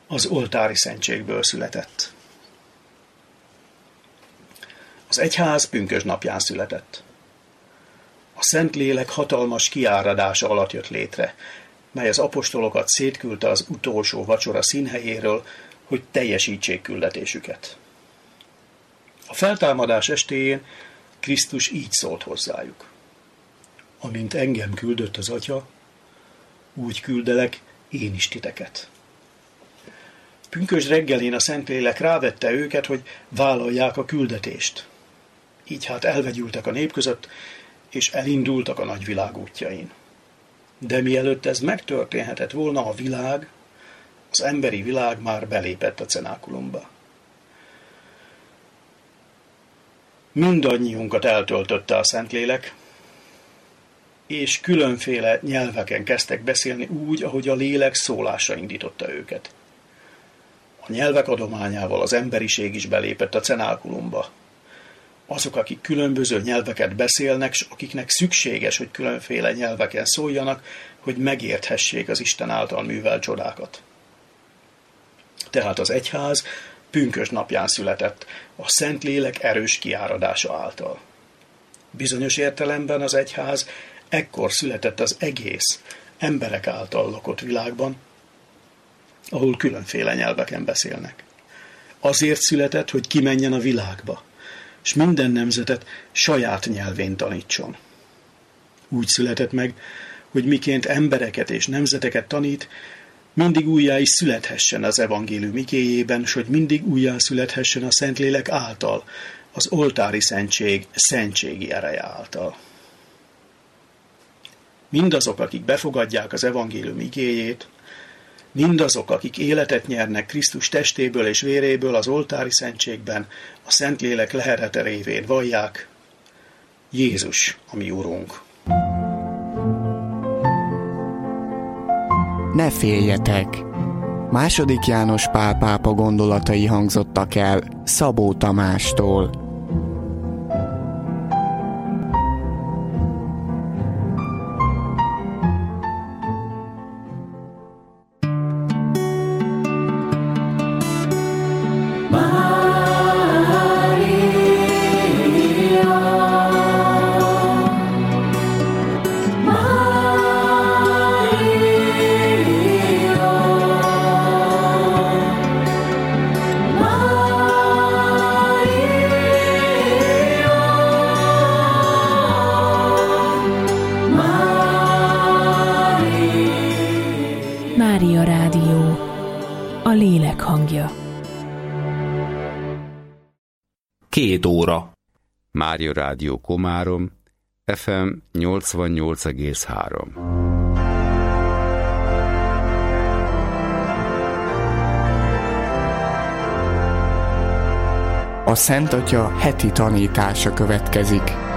az oltári szentségből született. Az egyház pünkösdnapján született. A Szentlélek hatalmas kiáradása alatt jött létre, mely az apostolokat szétküldte az utolsó vacsora színhelyéről, hogy teljesítsék küldetésüket. A feltámadás estéjén Krisztus így szólt hozzájuk: amint engem küldött az Atya, úgy küldelek én is titeket. Pünkösd reggelén a Szentlélek rávette őket, hogy vállalják a küldetést. Így hát elvegyültek a nép között, és elindultak a nagyvilág útjain. De mielőtt ez megtörténhetett volna, a világ, az emberi világ már belépett a cenákulumba. Mindannyiunkat eltöltötte a Szentlélek, és különféle nyelveken kezdtek beszélni úgy, ahogy a lélek szólása indította őket. A nyelvek adományával az emberiség is belépett a cenákulumba. Azok, akik különböző nyelveket beszélnek, s akiknek szükséges, hogy különféle nyelveken szóljanak, hogy megérthessék az Isten által művelt csodákat. Tehát az egyház pünkösdnapján született, a Szentlélek erős kiáradása által. Bizonyos értelemben az egyház ekkor született az egész, emberek által lakott világban, ahol különféle nyelveken beszélnek. Azért született, hogy kimenjen a világba, és minden nemzetet saját nyelvén tanítson. Úgy született meg, hogy miként embereket és nemzeteket tanít, mindig újjá is születhessen az evangélium igéjében, s hogy mindig újjá születhessen a Szentlélek által, az oltári szentség szentségi ereje által. Mindazok, akik befogadják az evangélium igéjét, mindazok, akik életet nyernek Krisztus testéből és véréből az oltári szentségben, a Szentlélek leherete révén vallják: Jézus, a mi Urunk. Ne féljetek! II. János Pál pápa gondolatai hangzottak el Szabó Tamástól. Mária Rádió, a lélek hangja. 2 óra. Mária Rádió Komárom, FM 88,3. A Szent Atya heti tanítása következik.